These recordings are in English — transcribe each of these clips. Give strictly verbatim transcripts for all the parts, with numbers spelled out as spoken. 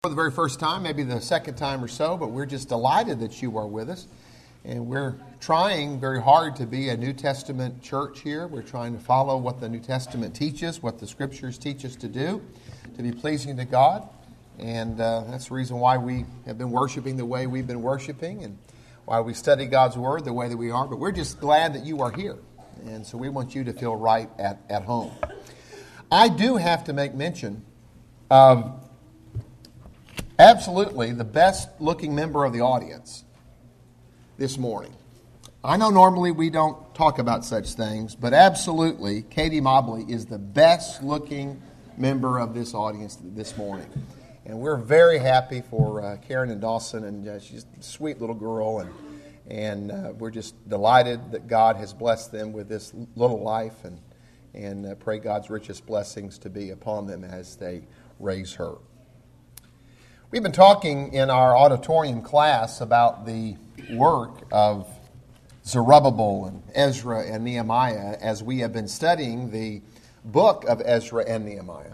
For the very first time, maybe the second time or so, but we're just delighted that you are with us. And we're trying very hard to be a New Testament church here. We're trying to follow what the New Testament teaches, what the Scriptures teach us to do, to be pleasing to God. And uh, that's the reason why we have been worshiping the way we've been worshiping and why we study God's Word the way that we are. But we're just glad that you are here. And so we want you to feel right at, at home. I do have to make mention of absolutely the best looking member of the audience this morning. I know normally we don't talk about such things, but absolutely Katie Mobley is the best looking member of this audience this morning. And we're very happy for uh, Karen and Dawson, and uh, she's a sweet little girl, and and uh, we're just delighted that God has blessed them with this little life, and, and uh, pray God's richest blessings to be upon them as they raise her. We've been talking in our auditorium class about the work of Zerubbabel and Ezra and Nehemiah as we have been studying the book of Ezra and Nehemiah.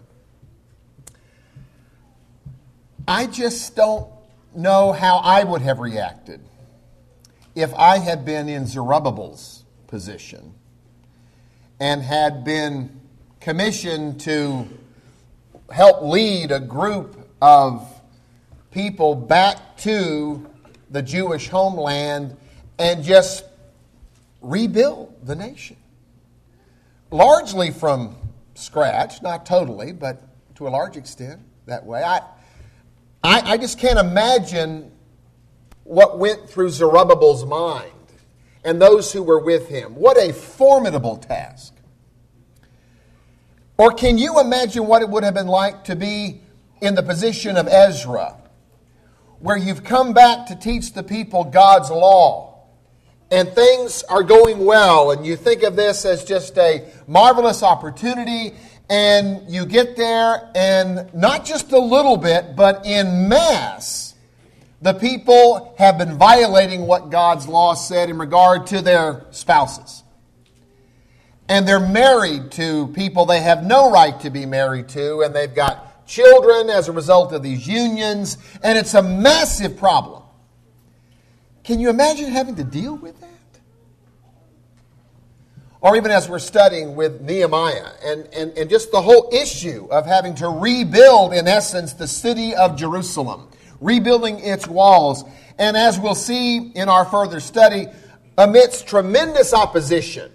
I just don't know how I would have reacted if I had been in Zerubbabel's position and had been commissioned to help lead a group of people back to the Jewish homeland and just rebuild the nation. Largely from scratch, not totally, but to a large extent that way. I, I, I just can't imagine what went through Zerubbabel's mind and those who were with him. What a formidable task. Or can you imagine what it would have been like to be in the position of Ezra, where you've come back to teach the people God's law, and things are going well, and you think of this as just a marvelous opportunity, and you get there, and not just a little bit, but in mass, the people have been violating what God's law said in regard to their spouses. And they're married to people they have no right to be married to, and they've got children as a result of these unions, and it's a massive problem. Can you imagine having to deal with that? Or even as we're studying with Nehemiah, and, and, and just the whole issue of having to rebuild, in essence, the city of Jerusalem, rebuilding its walls, and as we'll see in our further study, amidst tremendous opposition.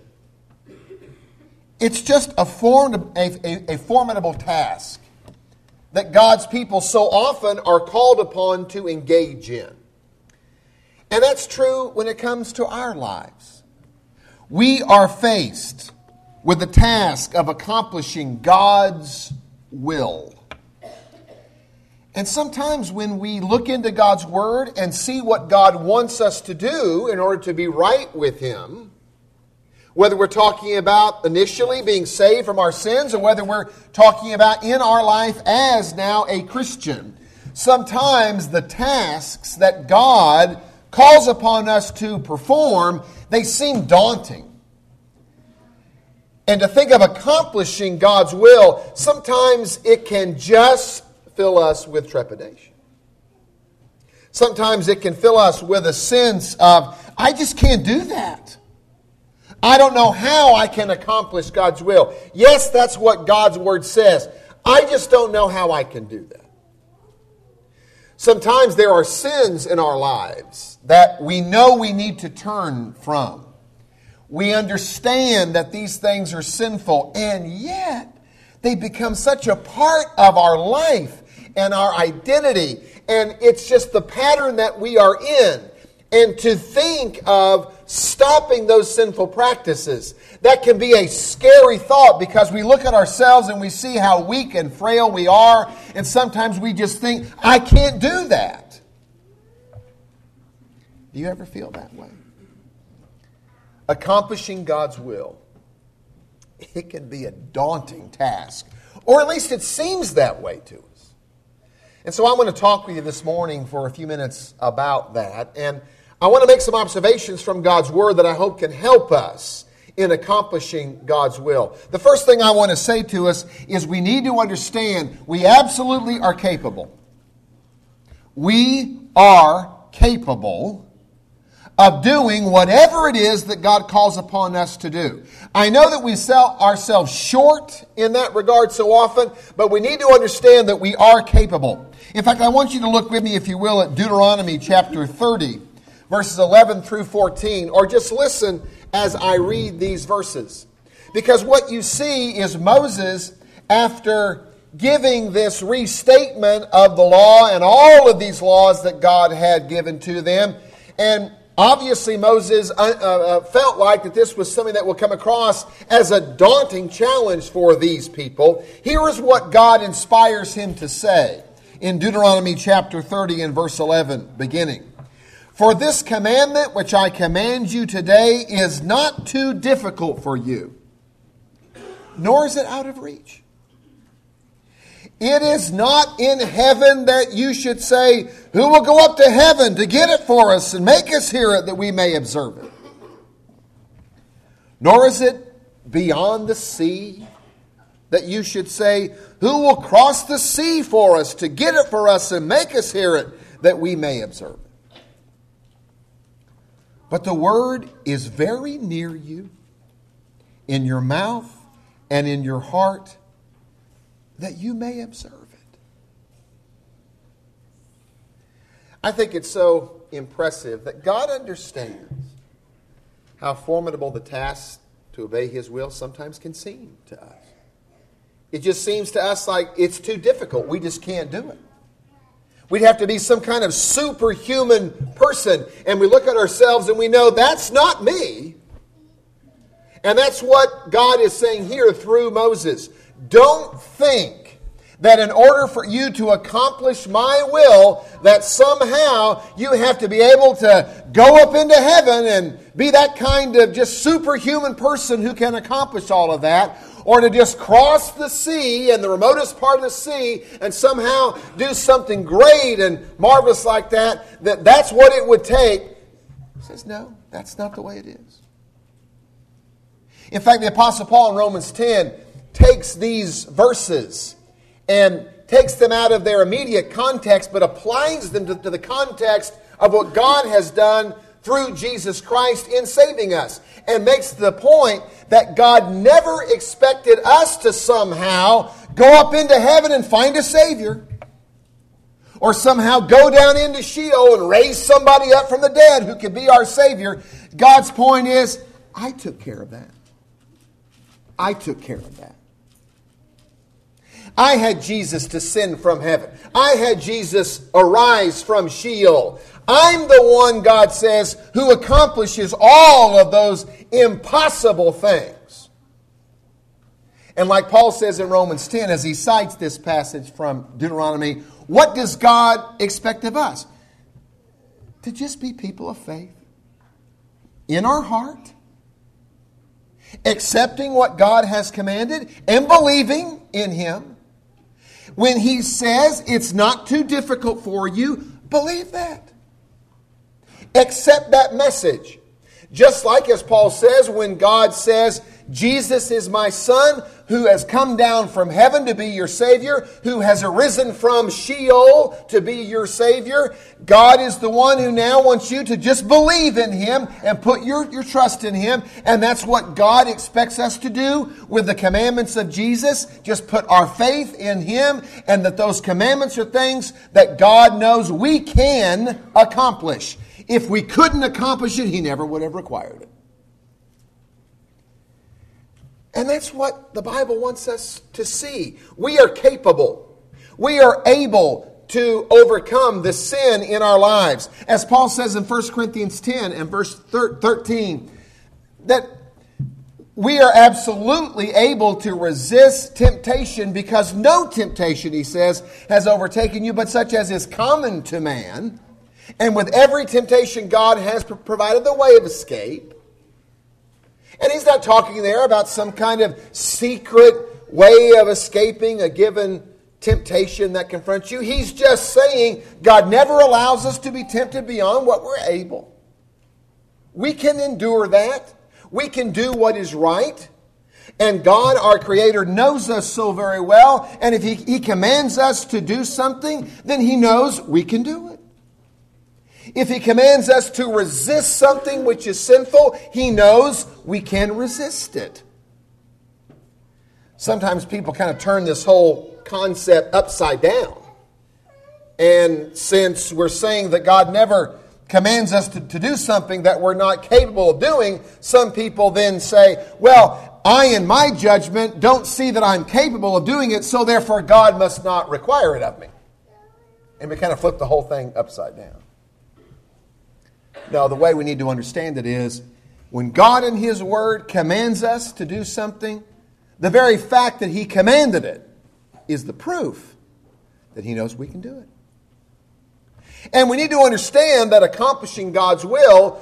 It's just a, form, a, a, a formidable task that God's people so often are called upon to engage in. And that's true when it comes to our lives. We are faced with the task of accomplishing God's will. And sometimes when we look into God's Word and see what God wants us to do in order to be right with Him, whether we're talking about initially being saved from our sins or whether we're talking about in our life as now a Christian, sometimes the tasks that God calls upon us to perform, they seem daunting. And to think of accomplishing God's will, sometimes it can just fill us with trepidation. Sometimes it can fill us with a sense of, I just can't do that. I don't know how I can accomplish God's will. Yes, that's what God's Word says. I just don't know how I can do that. Sometimes there are sins in our lives that we know we need to turn from. We understand that these things are sinful, and yet they become such a part of our life and our identity, and it's just the pattern that we are in. And to think of stopping those sinful practices, that can be a scary thought because we look at ourselves and we see how weak and frail we are, and sometimes we just think, I can't do that. Do you ever feel that way? Accomplishing God's will, it can be a daunting task, or at least it seems that way to us. And so I want to talk with you this morning for a few minutes about that, and I want to make some observations from God's Word that I hope can help us in accomplishing God's will. The first thing I want to say to us is we need to understand we absolutely are capable we are capable of doing whatever it is that God calls upon us to do. I know that we sell ourselves short in that regard so often, but we need to understand that we are capable. In fact, I want you to look with me, if you will, at Deuteronomy chapter thirty, verses eleven through fourteen, or just listen as I read these verses. Because what you see is Moses, after giving this restatement of the law and all of these laws that God had given to them, and obviously, Moses uh, uh, felt like that this was something that would come across as a daunting challenge for these people. Here is what God inspires him to say in Deuteronomy chapter thirty and verse eleven, beginning. For this commandment which I command you today is not too difficult for you, nor is it out of reach. It is not in heaven that you should say, who will go up to heaven to get it for us and make us hear it that we may observe it? Nor is it beyond the sea that you should say, who will cross the sea for us to get it for us and make us hear it that we may observe it? But the word is very near you, in your mouth and in your heart, that you may observe it. I think it's so impressive that God understands how formidable the task to obey His will sometimes can seem to us. It just seems to us like it's too difficult. We just can't do it. We'd have to be some kind of superhuman person, and we look at ourselves and we know that's not me. And that's what God is saying here through Moses. Don't think that in order for you to accomplish my will, that somehow you have to be able to go up into heaven and be that kind of just superhuman person who can accomplish all of that, or to just cross the sea and the remotest part of the sea and somehow do something great and marvelous like that, that that's what it would take. He says, no, that's not the way it is. In fact, the Apostle Paul in Romans ten takes these verses and takes them out of their immediate context, but applies them to, to the context of what God has done through Jesus Christ in saving us, and makes the point that God never expected us to somehow go up into heaven and find a Savior, or somehow go down into Sheol and raise somebody up from the dead who could be our Savior. God's point is, I took care of that. I took care of that. I had Jesus descend from heaven. I had Jesus arise from Sheol. I'm the one, God says, who accomplishes all of those impossible things. And like Paul says in Romans ten, as he cites this passage from Deuteronomy, what does God expect of us? To just be people of faith. In our heart. Accepting what God has commanded and believing in Him. When He says it's not too difficult for you, believe that. Accept that message. Just like as Paul says, when God says, Jesus is my Son, who has come down from heaven to be your Savior, who has arisen from Sheol to be your Savior. God is the one who now wants you to just believe in Him and put your, your trust in Him. And that's what God expects us to do with the commandments of Jesus. Just put our faith in Him, and that those commandments are things that God knows we can accomplish. If we couldn't accomplish it, He never would have required it. And that's what the Bible wants us to see. We are capable. We are able to overcome the sin in our lives. As Paul says in First Corinthians ten and verse thirteen, that we are absolutely able to resist temptation, because no temptation, he says, has overtaken you but such as is common to man. And with every temptation, God has provided the way of escape. And he's not talking there about some kind of secret way of escaping a given temptation that confronts you. He's just saying God never allows us to be tempted beyond what we're able. We can endure that. We can do what is right. And God, our Creator, knows us so very well. And if He, he commands us to do something, then He knows we can do it. If He commands us to resist something which is sinful, He knows we can resist it. Sometimes people kind of turn this whole concept upside down. And since we're saying that God never commands us to, to do something that we're not capable of doing, some people then say, well, I in my judgment don't see that I'm capable of doing it, so therefore God must not require it of me. And we kind of flip the whole thing upside down. No, the way we need to understand it is, when God in His Word commands us to do something, the very fact that He commanded it is the proof that He knows we can do it. And we need to understand that accomplishing God's will,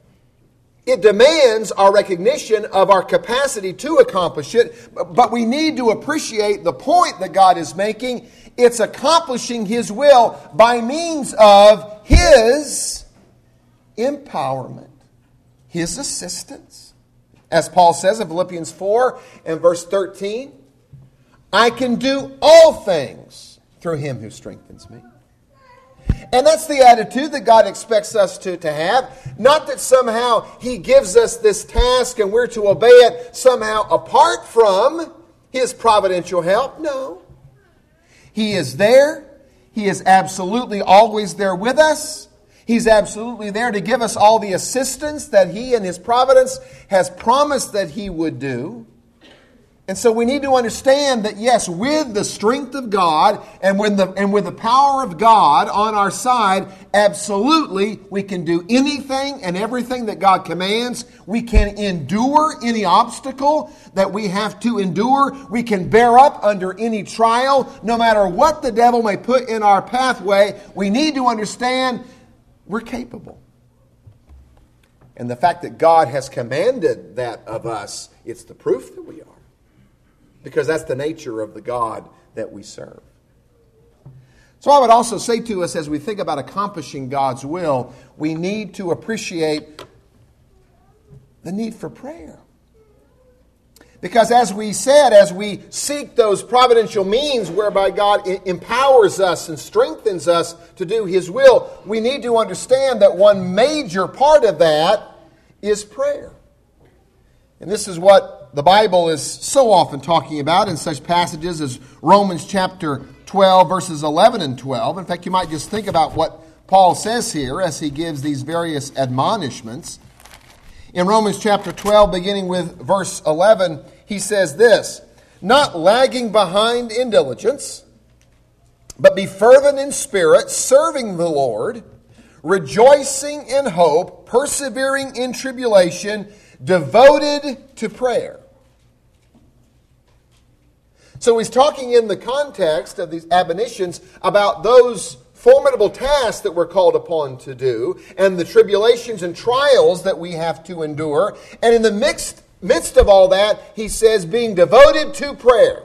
it demands our recognition of our capacity to accomplish it, but we need to appreciate the point that God is making. It's accomplishing His will by means of His empowerment, His assistance. As Paul says in Philippians four and verse thirteen, I can do all things through Him who strengthens me. And that's the attitude that God expects us to, to have. Not that somehow He gives us this task and we're to obey it somehow apart from His providential help. No. He is there. He is absolutely always there with us. He's absolutely there to give us all the assistance that He in His providence has promised that He would do. And so we need to understand that, yes, with the strength of God and with the, and with the power of God on our side, absolutely we can do anything and everything that God commands. We can endure any obstacle that we have to endure. We can bear up under any trial, no matter what the devil may put in our pathway. We need to understand we're capable. And the fact that God has commanded that of us, it's the proof that we are. Because that's the nature of the God that we serve. So I would also say to us, as we think about accomplishing God's will, we need to appreciate the need for prayer. Because as we said, as we seek those providential means whereby God empowers us and strengthens us to do His will, we need to understand that one major part of that is prayer. And this is what the Bible is so often talking about in such passages as Romans chapter twelve, verses eleven and twelve. In fact, you might just think about what Paul says here as he gives these various admonishments. In Romans chapter twelve, beginning with verse eleven, he says this, not lagging behind in diligence, but be fervent in spirit, serving the Lord, rejoicing in hope, persevering in tribulation, devoted to prayer. So he's talking in the context of these admonitions about those formidable tasks that we're called upon to do and the tribulations and trials that we have to endure. And in the midst, midst of all that, he says being devoted to prayer.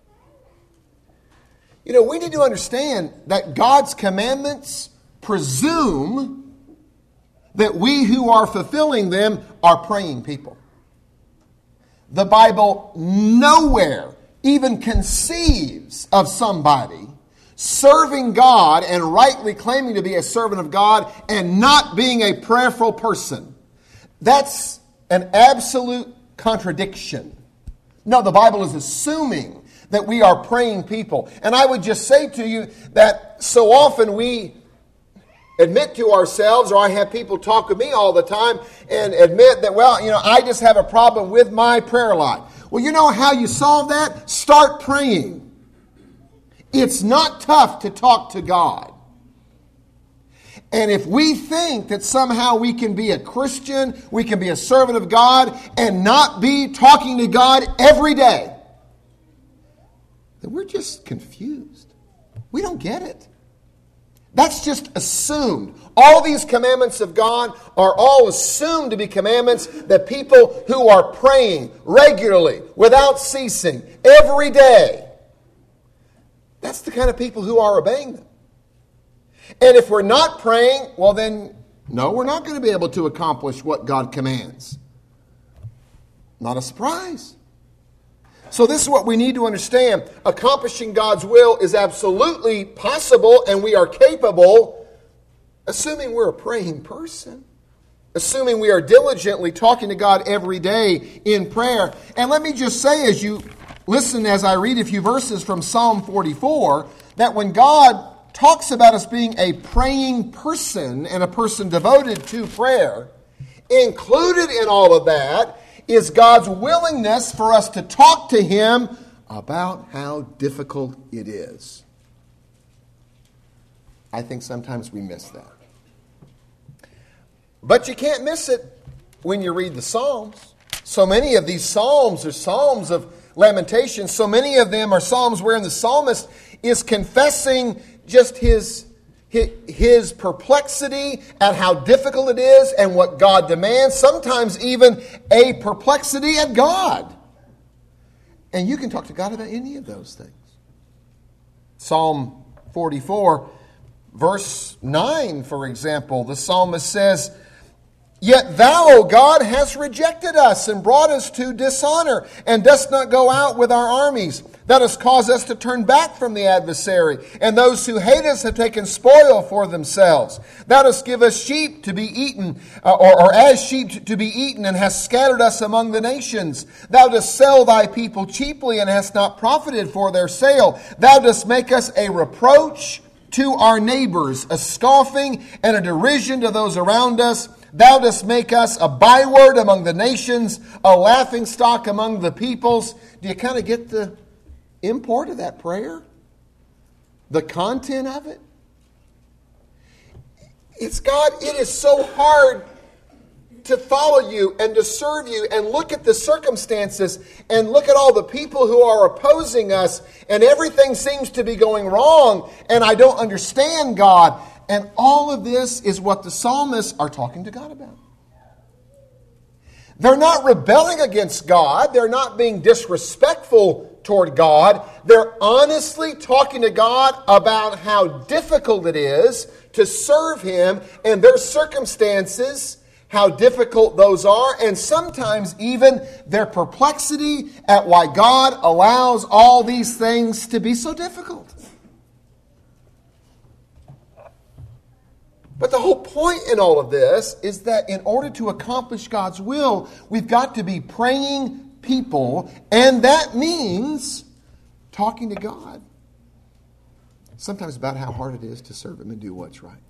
You know, we need to understand that God's commandments presume that we who are fulfilling them are praying people. The Bible nowhere even conceives of somebody serving God and rightly claiming to be a servant of God and not being a prayerful person. That's an absolute contradiction. No, the Bible is assuming that we are praying people. And I would just say to you that so often we admit to ourselves, or I have people talk with me all the time and admit that, well, you know, I just have a problem with my prayer life. Well, you know how you solve that? Start praying. It's not tough to talk to God. And if we think that somehow we can be a Christian, we can be a servant of God, and not be talking to God every day, then we're just confused. We don't get it. That's just assumed. All these commandments of God are all assumed to be commandments that people who are praying regularly, without ceasing, every day, that's the kind of people who are obeying them. And if we're not praying, well then, no, we're not going to be able to accomplish what God commands. Not a surprise. So this is what we need to understand. Accomplishing God's will is absolutely possible, and we are capable assuming we're a praying person, assuming we are diligently talking to God every day in prayer. And let me just say, as you listen as I read a few verses from Psalm forty-four, that when God talks about us being a praying person and a person devoted to prayer, included in all of that is God's willingness for us to talk to Him about how difficult it is. I think sometimes we miss that. But you can't miss it when you read the Psalms. So many of these Psalms are Psalms of lamentation. So many of them are Psalms wherein the psalmist is confessing just his, his, his perplexity at how difficult it is and what God demands. Sometimes even a perplexity at God. And you can talk to God about any of those things. Psalm forty-four, verse nine, for example, the psalmist says, "Yet thou, O God, hast rejected us and brought us to dishonor, and dost not go out with our armies. Thou dost cause us to turn back from the adversary, and those who hate us have taken spoil for themselves. Thou dost give us sheep to be eaten, uh, or, or as sheep to be eaten, and hast scattered us among the nations. Thou dost sell thy people cheaply, and hast not profited for their sale. Thou dost make us a reproach to our neighbors, a scoffing and a derision to those around us. Thou dost make us a byword among the nations, a laughingstock among the peoples." Do you kind of get the import of that prayer? The content of it? It's God, it is so hard to follow you and to serve you and look at the circumstances and look at all the people who are opposing us, and everything seems to be going wrong, and I don't understand God. And all of this is what the psalmists are talking to God about. They're not rebelling against God. They're not being disrespectful toward God. They're honestly talking to God about how difficult it is to serve Him and their circumstances, how difficult those are, and sometimes even their perplexity at why God allows all these things to be so difficult. But the whole point in all of this is that in order to accomplish God's will, we've got to be praying people, and that means talking to God. Sometimes about how hard it is to serve Him and do what's right.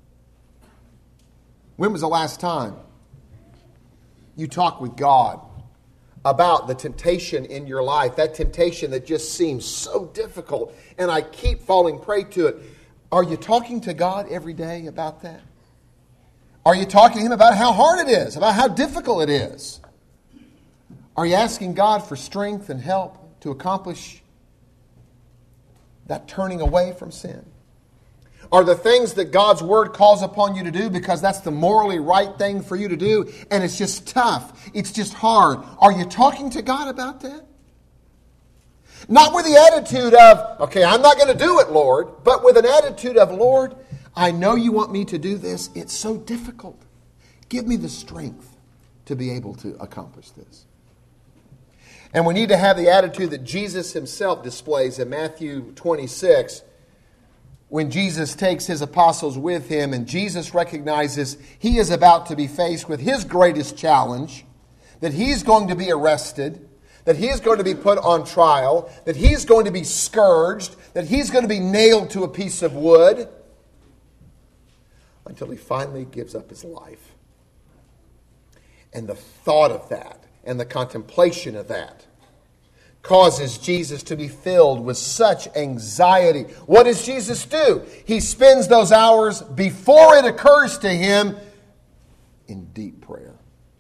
When was the last time you talked with God about the temptation in your life, that temptation that just seems so difficult, and I keep falling prey to it? Are you talking to God every day about that? Are you talking to Him about how hard it is, about how difficult it is? Are you asking God for strength and help to accomplish that turning away from sin? Are the things that God's Word calls upon you to do because that's the morally right thing for you to do, and it's just tough, it's just hard? Are you talking to God about that? Not with the attitude of, okay, I'm not going to do it, Lord, but with an attitude of, Lord, I know you want me to do this. It's so difficult. Give me the strength to be able to accomplish this. And we need to have the attitude that Jesus Himself displays in Matthew twenty-six, when Jesus takes His apostles with Him, and Jesus recognizes He is about to be faced with His greatest challenge, that He's going to be arrested, that He's going to be put on trial, that He's going to be scourged, that He's going to be nailed to a piece of wood, until He finally gives up His life. And the thought of that and the contemplation of that causes Jesus to be filled with such anxiety. What does Jesus do? He spends those hours before it occurs to Him in deep prayer.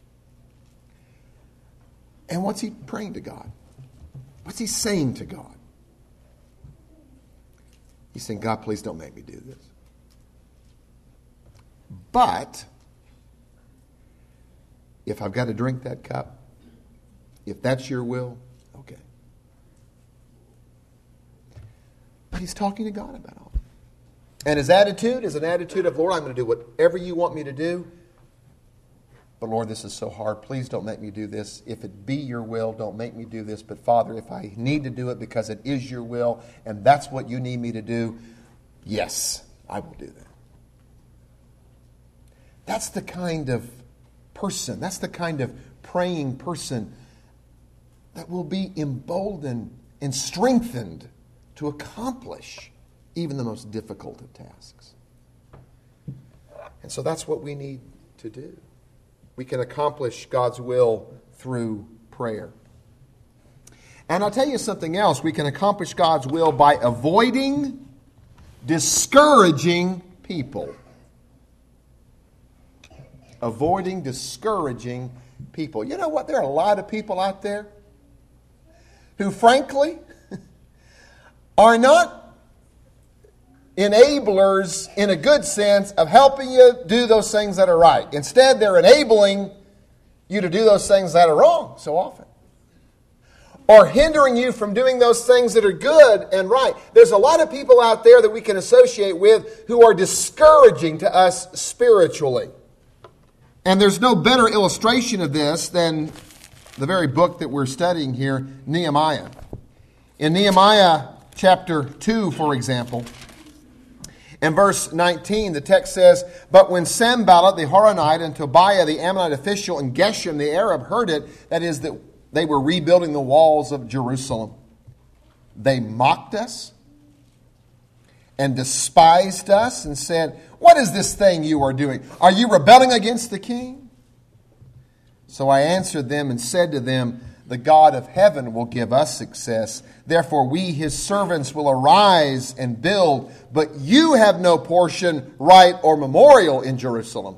And what's He praying to God? What's He saying to God? He's saying, God, please don't make me do this. But if I've got to drink that cup, if that's your will, okay. But He's talking to God about all. And his attitude is an attitude of, Lord, I'm going to do whatever you want me to do. But Lord, this is so hard. Please don't make me do this. If it be your will, don't make me do this. But Father, if I need to do it because it is your will and that's what you need me to do, yes, I will do that. That's the kind of person, that's the kind of praying person that will be emboldened and strengthened to accomplish even the most difficult of tasks. And so that's what we need to do. We can accomplish God's will through prayer. And I'll tell you something else. We can accomplish God's will by avoiding discouraging people. Avoiding discouraging people. You know what? There are a lot of people out there who, frankly, are not enablers in a good sense of helping you do those things that are right. Instead, they're enabling you to do those things that are wrong so often. Or hindering you from doing those things that are good and right. There's a lot of people out there that we can associate with who are discouraging to us spiritually. And there's no better illustration of this than the very book that we're studying here, Nehemiah. In Nehemiah chapter two, for example, in verse nineteen, the text says, "But when Sanballat the Horonite and Tobiah the Ammonite official and Geshem the Arab heard it," that is, that they were rebuilding the walls of Jerusalem, "they mocked us and despised us and said, 'What is this thing you are doing? Are you rebelling against the king?' So I answered them and said to them, 'The God of heaven will give us success. Therefore we, his servants, will arise and build. But you have no portion, right, or memorial in Jerusalem.'"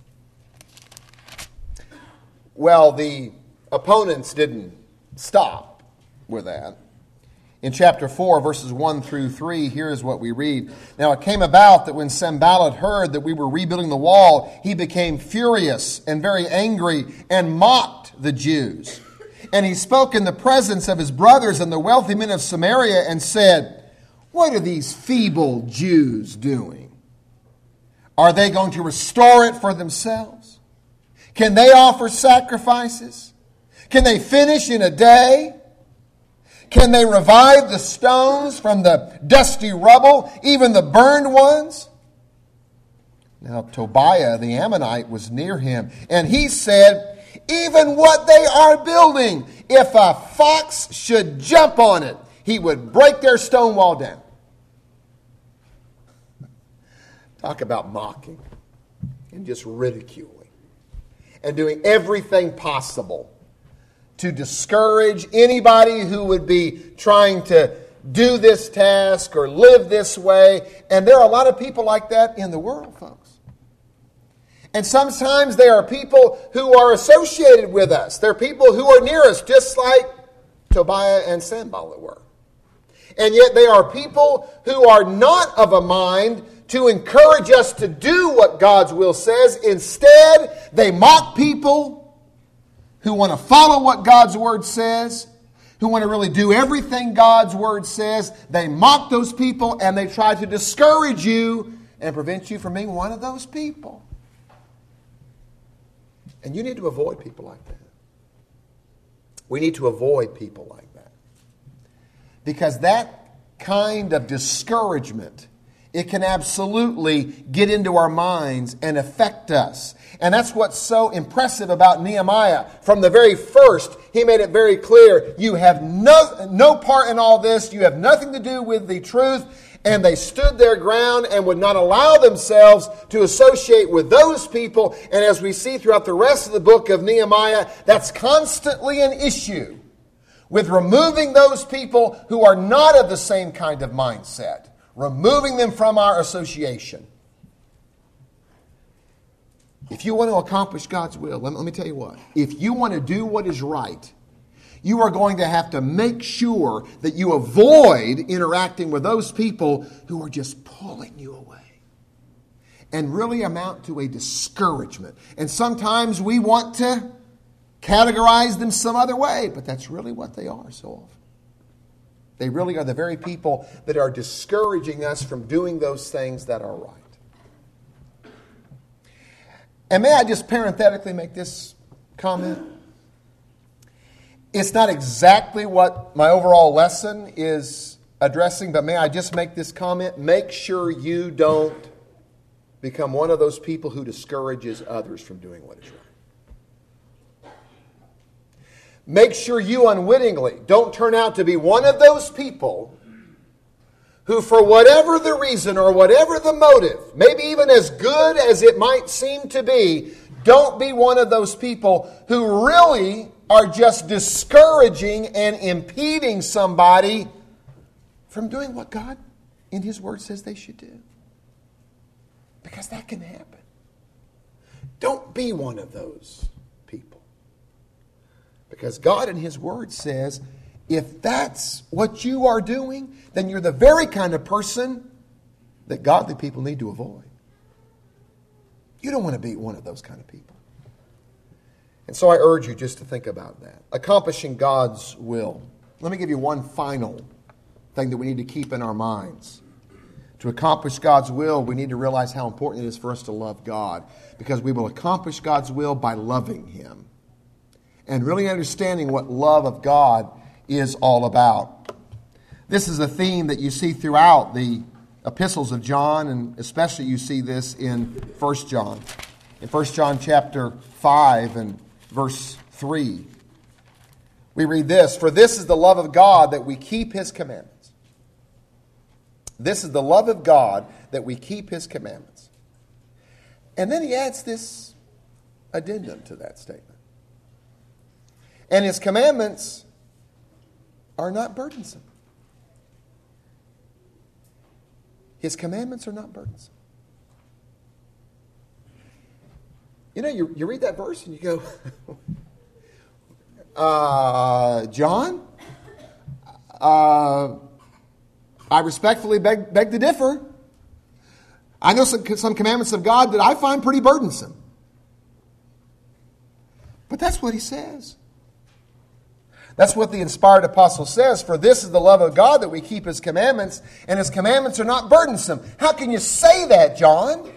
Well, the opponents didn't stop with that. In chapter four, verses one through three, here's what we read. "Now it came about that when Sanballat heard that we were rebuilding the wall, he became furious and very angry and mocked the Jews. And he spoke in the presence of his brothers and the wealthy men of Samaria and said, 'What are these feeble Jews doing? Are they going to restore it for themselves? Can they offer sacrifices? Can they finish in a day? Can they revive the stones from the dusty rubble, even the burned ones?' Now Tobiah the Ammonite was near him, and he said, 'Even what they are building, if a fox should jump on it, he would break their stone wall down.'" Talk about mocking and just ridiculing and doing everything possible to discourage anybody who would be trying to do this task or live this way. And there are a lot of people like that in the world, folks. And sometimes there are people who are associated with us. They're people who are near us, just like Tobiah and Sanballat were. And yet they are people who are not of a mind to encourage us to do what God's will says. Instead, they mock people who want to follow what God's Word says, who want to really do everything God's Word says. They mock those people and they try to discourage you and prevent you from being one of those people. And you need to avoid people like that. We need to avoid people like that. Because that kind of discouragement, it can absolutely get into our minds and affect us. And that's what's so impressive about Nehemiah. From the very first, he made it very clear, you have no, no part in all this. You have nothing to do with the truth. And they stood their ground and would not allow themselves to associate with those people. And as we see throughout the rest of the book of Nehemiah, that's constantly an issue with removing those people who are not of the same kind of mindset. Removing them from our association. If you want to accomplish God's will, let me, let me tell you what. If you want to do what is right, you are going to have to make sure that you avoid interacting with those people who are just pulling you away and really amount to a discouragement. And sometimes we want to categorize them some other way, but that's really what they are so often. They really are the very people that are discouraging us from doing those things that are right. And may I just parenthetically make this comment? It's not exactly what my overall lesson is addressing, but may I just make this comment? Make sure you don't become one of those people who discourages others from doing what is right. Make sure you unwittingly don't turn out to be one of those people who, for whatever the reason or whatever the motive, maybe even as good as it might seem to be, don't be one of those people who really are just discouraging and impeding somebody from doing what God in His Word says they should do. Because that can happen. Don't be one of those people. Because God in His Word says, if that's what you are doing, then you're the very kind of person that godly people need to avoid. You don't want to be one of those kind of people. And so I urge you just to think about that. Accomplishing God's will. Let me give you one final thing that we need to keep in our minds. To accomplish God's will, we need to realize how important it is for us to love God, because we will accomplish God's will by loving Him and really understanding what love of God is all about. This is a theme that you see throughout the epistles of John, and especially you see this in First John. In First John chapter five and verse three, we read this: "For this is the love of God, that we keep His commandments." This is the love of God, that we keep His commandments. And then he adds this addendum to that statement. And His commandments are not burdensome. His commandments are not burdensome. You know, you, you read that verse and you go, uh, John, uh, I respectfully beg, beg to differ. I know some, some commandments of God that I find pretty burdensome. But that's what he says. That's what the inspired apostle says. For this is the love of God, that we keep His commandments, and His commandments are not burdensome. How can you say that, John?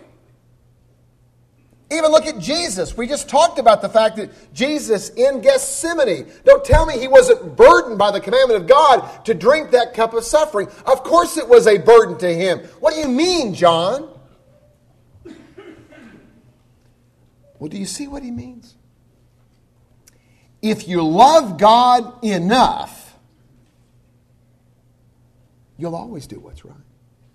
Even look at Jesus. We just talked about the fact that Jesus in Gethsemane, don't tell me He wasn't burdened by the commandment of God to drink that cup of suffering. Of course it was a burden to Him. What do you mean, John? Well, do you see what he means? If you love God enough, you'll always do what's right.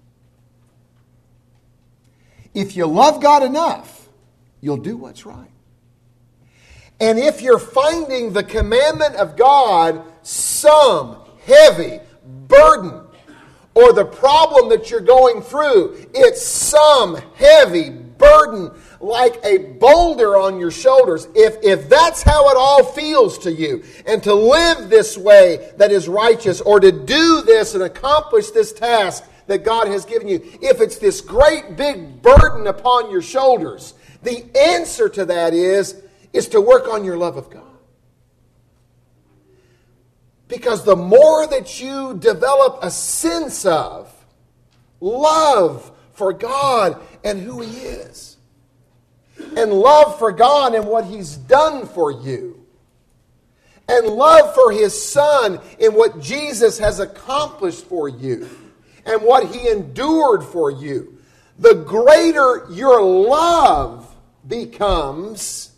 If you love God enough, you'll do what's right. And if you're finding the commandment of God some heavy burden, or the problem that you're going through, it's some heavy burden like a boulder on your shoulders, if, if that's how it all feels to you, and to live this way that is righteous, or to do this and accomplish this task that God has given you, if it's this great big burden upon your shoulders, the answer to that is, is to work on your love of God. Because the more that you develop a sense of love for God and who He is, and love for God and what He's done for you, and love for His Son and what Jesus has accomplished for you, and what He endured for you, the greater your love becomes,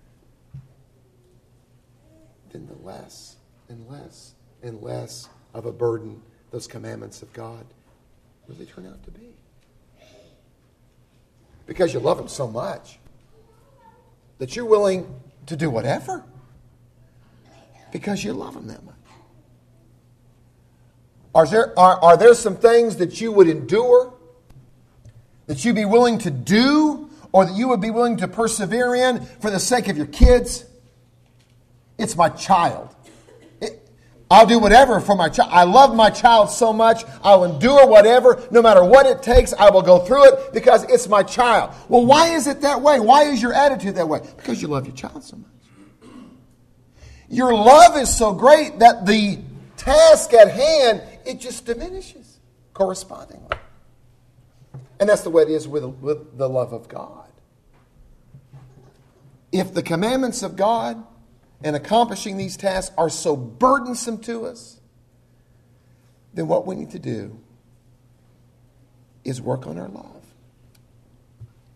then the less and less and less of a burden those commandments of God really turn out to be. Because you love Him so much that you're willing to do whatever. Because you love Him that much. Are there, are, are there some things that you would endure, that you'd be willing to do, or that you would be willing to persevere in for the sake of your kids? It's my child. It, I'll do whatever for my child. I love my child so much, I'll endure whatever. No matter what it takes, I will go through it because it's my child. Well, why is it that way? Why is your attitude that way? Because you love your child so much. Your love is so great that the task at hand, it just diminishes correspondingly. And that's the way it is with, with the love of God. If the commandments of God and accomplishing these tasks are so burdensome to us, then what we need to do is work on our love.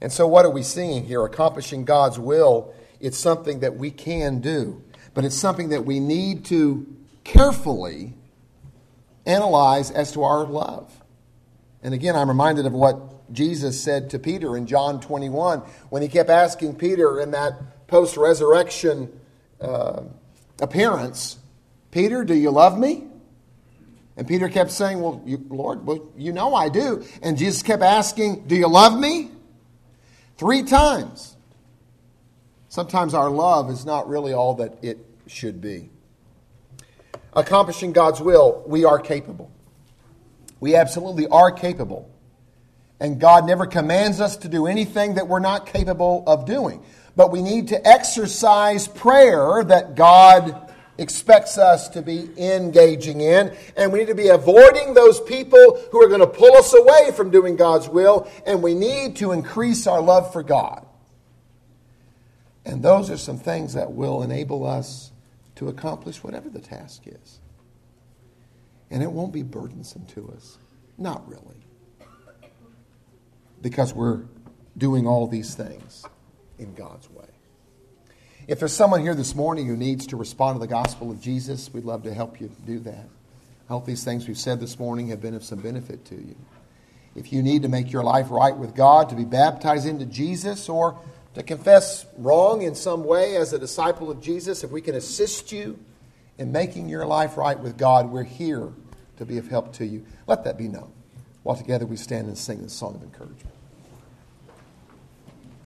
And so what are we seeing here? Accomplishing God's will, it's something that we can do. But it's something that we need to carefully analyze as to our love. And again, I'm reminded of what Jesus said to Peter in John twenty-one when he kept asking Peter in that post-resurrection uh, appearance, Peter, do you love me? And Peter kept saying, well, you, Lord, well, you know I do. And Jesus kept asking, do you love me? Three times. Sometimes our love is not really all that it should be. Accomplishing God's will, we are capable. We absolutely are capable. And God never commands us to do anything that we're not capable of doing. But we need to exercise prayer that God expects us to be engaging in. And we need to be avoiding those people who are going to pull us away from doing God's will. And we need to increase our love for God. And those are some things that will enable us to accomplish whatever the task is. And it won't be burdensome to us. Not really. Because we're doing all these things in God's way. If there's someone here this morning who needs to respond to the gospel of Jesus, we'd love to help you do that. I hope these things we've said this morning have been of some benefit to you. If you need to make your life right with God, to be baptized into Jesus, or to confess wrong in some way as a disciple of Jesus, if we can assist you in making your life right with God, we're here to be of help to you. Let that be known. While together we stand and sing this song of encouragement.